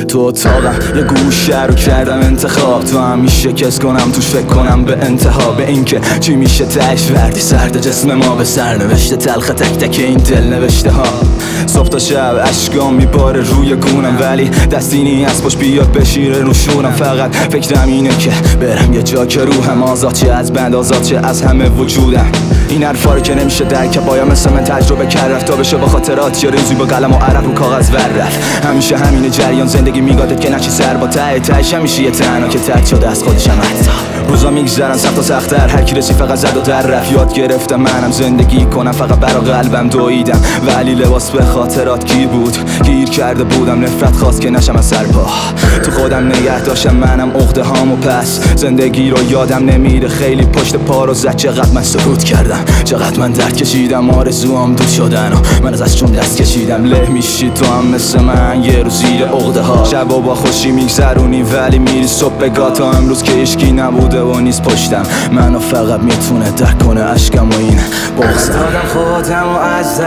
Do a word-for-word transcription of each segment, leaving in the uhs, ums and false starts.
تو اتاقم یه گوشه رو کردم انتخاب، تو همیشه کس کنم توش فکر کنم به انتها، به اینکه چی میشه تش وردی سرد جسم ما به سرنوشته تلخ تک تک این دل نوشته ها. صبح تا شب اشکام میباره روی گونم، ولی دستینی از پاش بیاد بشیره نوشونم. فقط فکرم اینه که برم یه جا که روحم آزاد چه از بند آزاد چه از همه وجودم. این حرفا رو که نمیشه درک باید مثل من تجربه کرد، رفت تا بشه با خاطرات یا ریزی با قلم و عرق رو کاغذ ور رفت. همیشه همین جریان زندگی میگادت که نچی سر با ته تهش همیشه یه تنها که ترد شده از خودشم. حتی روزا میگذرن سخت و سخت‌تر، هر کی رسی فقط زد و در رفت. یاد گرفتم منم زندگی کنم فقط برا قلبم دویدم، ولی لباس به خاطرات کی بود گیر کرده بودم. نفرت خواست که نشم از سرپا، تو خودم نگه داشتم منم عقده هامو. پس زندگی رو یادم نمیره خیلی پشت پا رو زد. چقدر من سکوت کردم، چقدر من درد کشیدم، آرزوام دود شدن و من از ازشون دست کشیدم. له میشی تو هم مثل من یه روز زیر عقده ها، شبا با خوشی میگذرونی ولی میری صبح بگاه. تا امروز که اشکی نبوده و نیست پشتم، منو فقط میتونه درک کنه عشقم و این بغضم. دادم خودم و از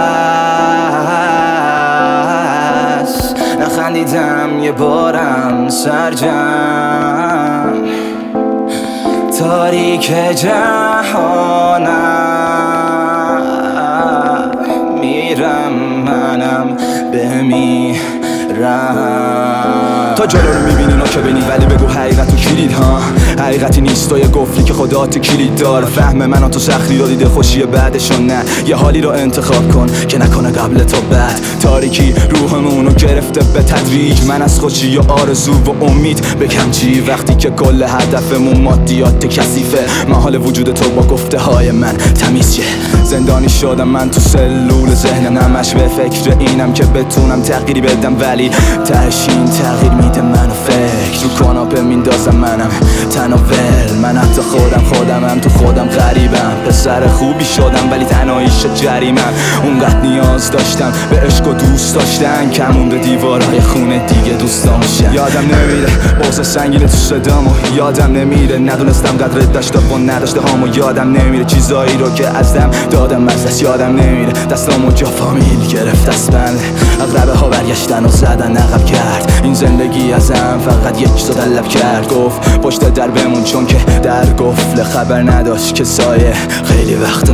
دست نخندیدم یه بارم سرجم، تاریک جهانم میرم منم بمیرم. تا جلو رو میبینی نا که بینی ولی بگو حقیقت و کلید ها. حقیقتی نیست تو یه گفتی که خدا تو کلید دار. فهم منو تو سختی رو دیده خوشی بعدشون نه، یه حالی رو انتخاب کن که نکنه قبل تا بعد. تاریکی روحمونو گرفته به تدریج، من از خوشی و آرزو و امید بکم چی وقتی که کل هدفمون مادیات کثیفه. محال وجود تو با گفته های من تمیز شه. زندانی شدم من تو سلول ذهنم، نمش به فکر اینم که بتونم تغییری بدم، ولی تهش این تغییر میده منو فکر. رو کاناپه میندازم منم تناول، من حتی خودم خودمم تو خودم غریبم. پسر خوبی شدم ولی تنهاییش جریمم. اونقدر نیاز داشتم به عشق و دوست داشتن، کمونده دیوارهای خونه دیگه دوستام شن. یادم نمیره بغض سنگین تو صدامو، یادم نمیره ندونستم قدرت داشته و نداشته هامو. یادم نمیره چیزایی رو که ازم دادم از دست، یادم نمیره دستامو جا فامیل گرفت از بند. اغربه ها برگشتن و زدن عقب کرد، این زندگی ازم فقط یک چیزو طلب کرد. گفت پشت در بمون چون که در گفت خبر نداشت که سایه خیلی وقت